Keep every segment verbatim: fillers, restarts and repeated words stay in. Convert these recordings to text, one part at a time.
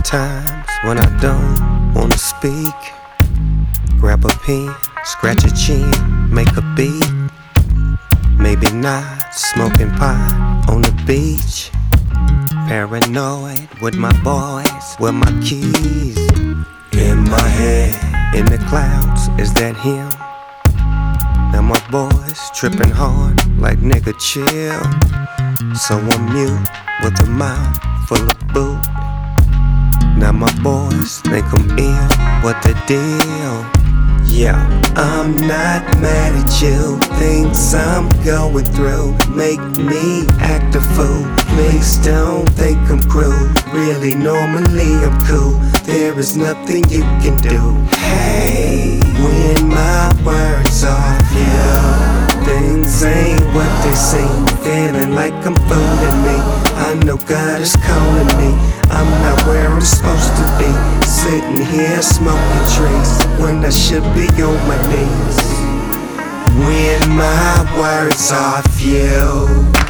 Sometimes when I don't wanna speak, grab a pen, scratch a chin, make a beat. Maybe not smoking pot on the beach. Paranoid with my boys, with my keys. In my head, in the clouds, is that him? Now my boys tripping hard like nigga chill. So I'm mute with a mouth full of boot. Now my boys think I'm ill, what the deal? Yeah, I'm not mad at you. Things I'm going through make me act a fool. Please don't think I'm cruel. Really, normally I'm cool. There is nothing you can do. Hey, when my words are few, things ain't what they seem. Feeling like I'm fooling me. I know God is calling me. I'm not where I'm supposed to be. Sitting here smoking trees when I should be on my knees. When my words are few.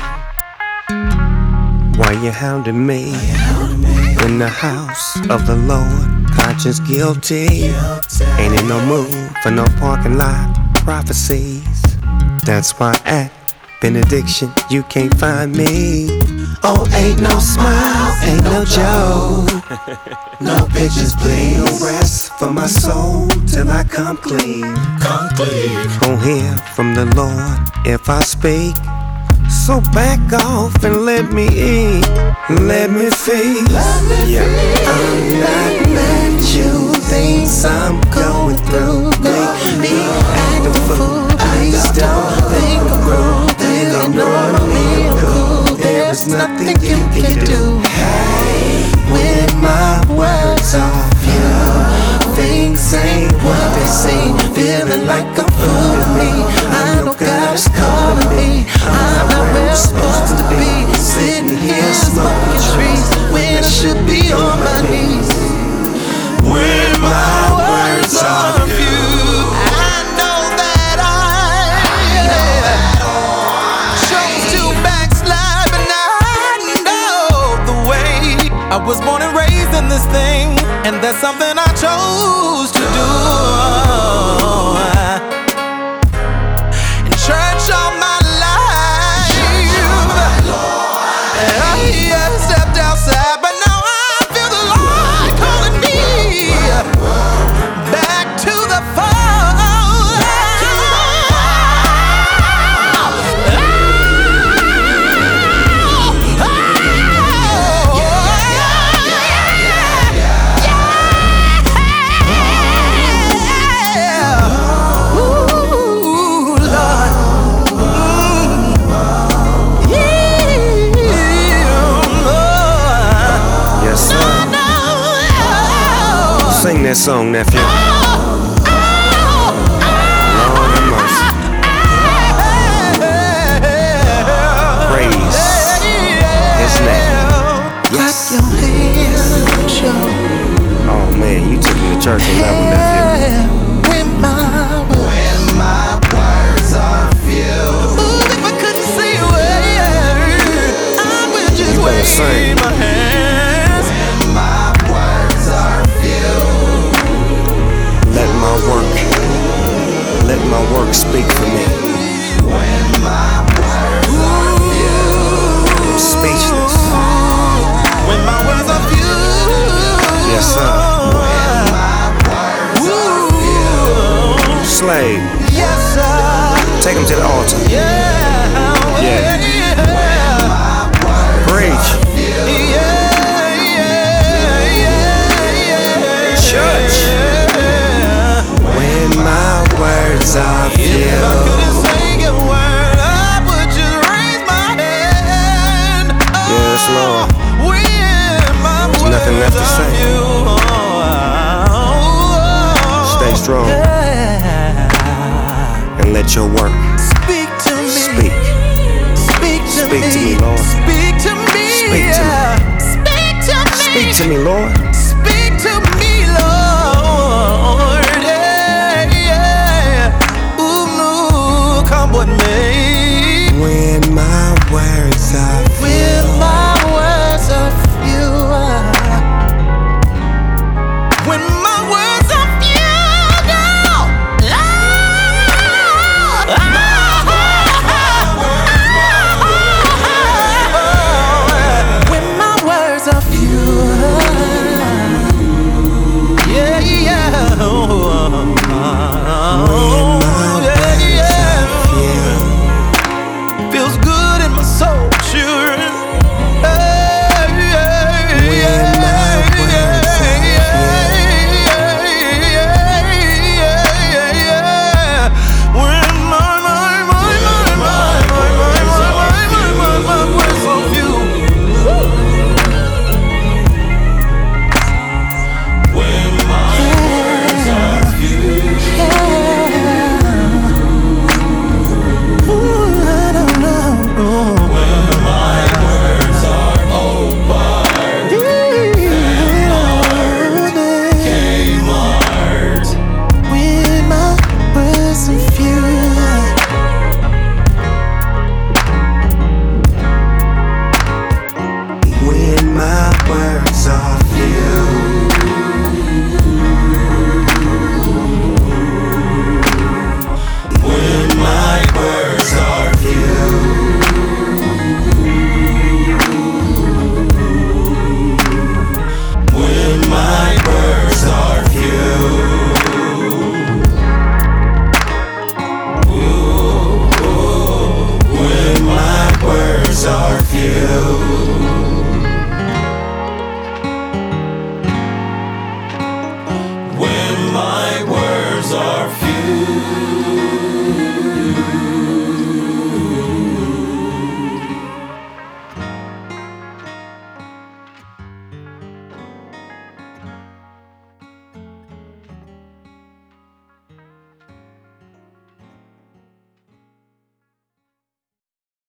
Why you hounding me? In the house of the Lord, conscience guilty. Ain't in no mood for no parking lot prophecies. That's why at benediction you can't find me. Oh, ain't no smile, ain't no joke. No pictures, please. No rest for my soul till I come clean. Come clean. Gon' hear from the Lord if I speak. So back off and let me eat. Let me feast. Yeah. I'm not mad at you. Things I'm going through make me act a fool. Please don't think I'm cruel. They don't know me cool. There's nothing you can do. Hey, when my words are few, things ain't what they seem. Feeling like I'm fooling me. I know God is calling me. I'm not where I'm supposed to be. Sitting here smoking trees when I should be on my knees. When my words are few, I know that I chose to backslide, but now I know the way. I was born and raised in this thing, and that's something I chose to do. In church all my life, and I stepped outside, but now I feel the Lord calling me back to the fold. Sing that song, nephew. Lord have mercy. Praise His name. Yes. Oh man, you took me to church on that one, nephew. When my when my words are few. Ooh, if I couldn't say a word, I would just wave my hands. When my words are few. Let my work, let my work speak for me. When my words are few, I'm speechless. When my words are few, yes sir. When my words are few, slave, yes sir. Take him to the altar. Yeah, yeah. When my words preach. Are few, yeah, yeah, yeah, yeah. Church. When my words are few. If I couldn't say a word, I would just raise my hand. Oh, yes, Lord. When my There's words nothing left to say. Oh, stay strong. Yeah. And let your work speak to me. Speak. Speak to Speak me. to me, Lord. Speak to me.